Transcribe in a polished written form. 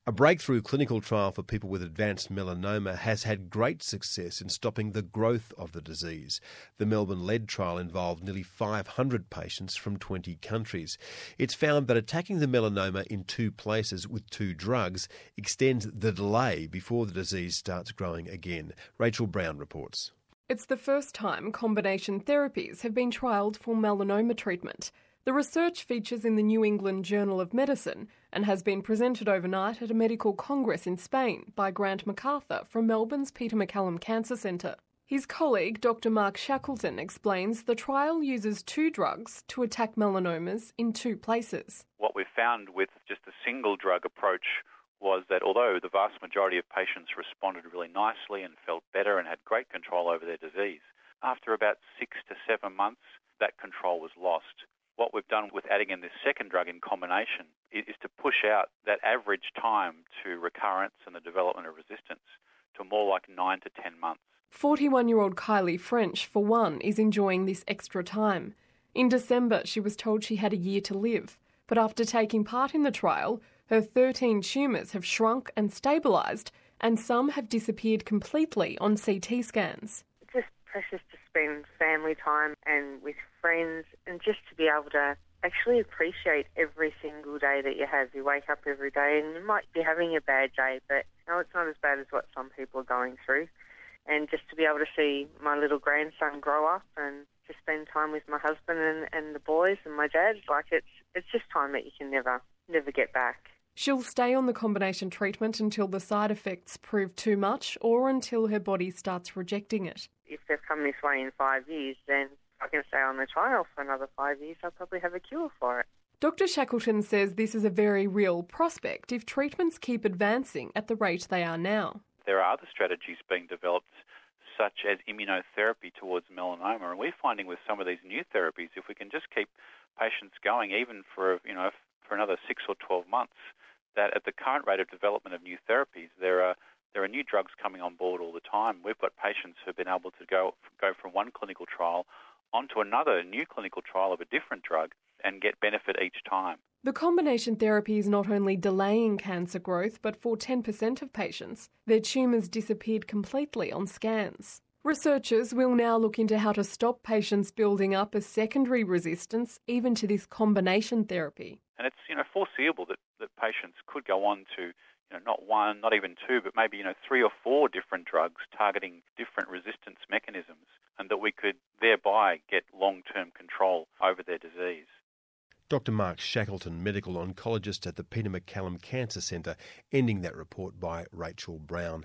A breakthrough clinical trial for people with advanced melanoma has had great success in stopping the growth of the disease. The Melbourne-led trial involved nearly 500 patients from 20 countries. It's found that attacking the melanoma in two places with two drugs extends the delay before the disease starts growing again. Rachel Brown reports. It's the first time combination therapies have been trialled for melanoma treatment. The research features in the New England Journal of Medicine and has been presented overnight at a medical congress in Spain by Grant MacArthur from Melbourne's Peter MacCallum Cancer Centre. His colleague, Dr. Mark Shackleton, explains the trial uses two drugs to attack melanomas in two places. What we found with just a single drug approach was that although the vast majority of patients responded really nicely and felt better and had great control over their disease, after about 6 to 7 months, that control was lost. What we've done with adding in this second drug in combination is to push out that average time to recurrence and the development of resistance to more like 9 to 10 months. 41-year-old Kylie French, for one, is enjoying this extra time. In December, she was told she had a year to live, but after taking part in the trial, her 13 tumours have shrunk and stabilised, and some have disappeared completely on CT scans. It's just precious to spend family time and with friends and just to be able to actually appreciate every single day that you have. You wake up every day and you might be having a bad day, but no, it's not as bad as what some people are going through. And just to be able to see my little grandson grow up and to spend time with my husband and the boys and my dad, like it's just time that you can never get back. She'll stay on the combination treatment until the side effects prove too much or until her body starts rejecting it. If they've come this way in 5 years, then I can stay on the trial for another 5 years. I'll probably have a cure for it. Dr. Shackleton says this is a very real prospect if treatments keep advancing at the rate they are now. There are other strategies being developed, such as immunotherapy towards melanoma, and we're finding with some of these new therapies, if we can just keep patients going even for another 6 or 12 months, that at the current rate of development of new therapies, there are new drugs coming on board all the time. We've got patients who've been able to go from one clinical trial onto another new clinical trial of a different drug and get benefit each time. The combination therapy is not only delaying cancer growth, but for 10% of patients, their tumours disappeared completely on scans. Researchers will now look into how to stop patients building up a secondary resistance even to this combination therapy. And it's foreseeable that patients could go on to not one, not even two, but maybe 3 or 4 different drugs targeting different resistance mechanisms, and that we could thereby get long-term control over their disease. Dr. Mark Shackleton, medical oncologist at the Peter MacCallum Cancer Centre, ending that report by Rachel Brown.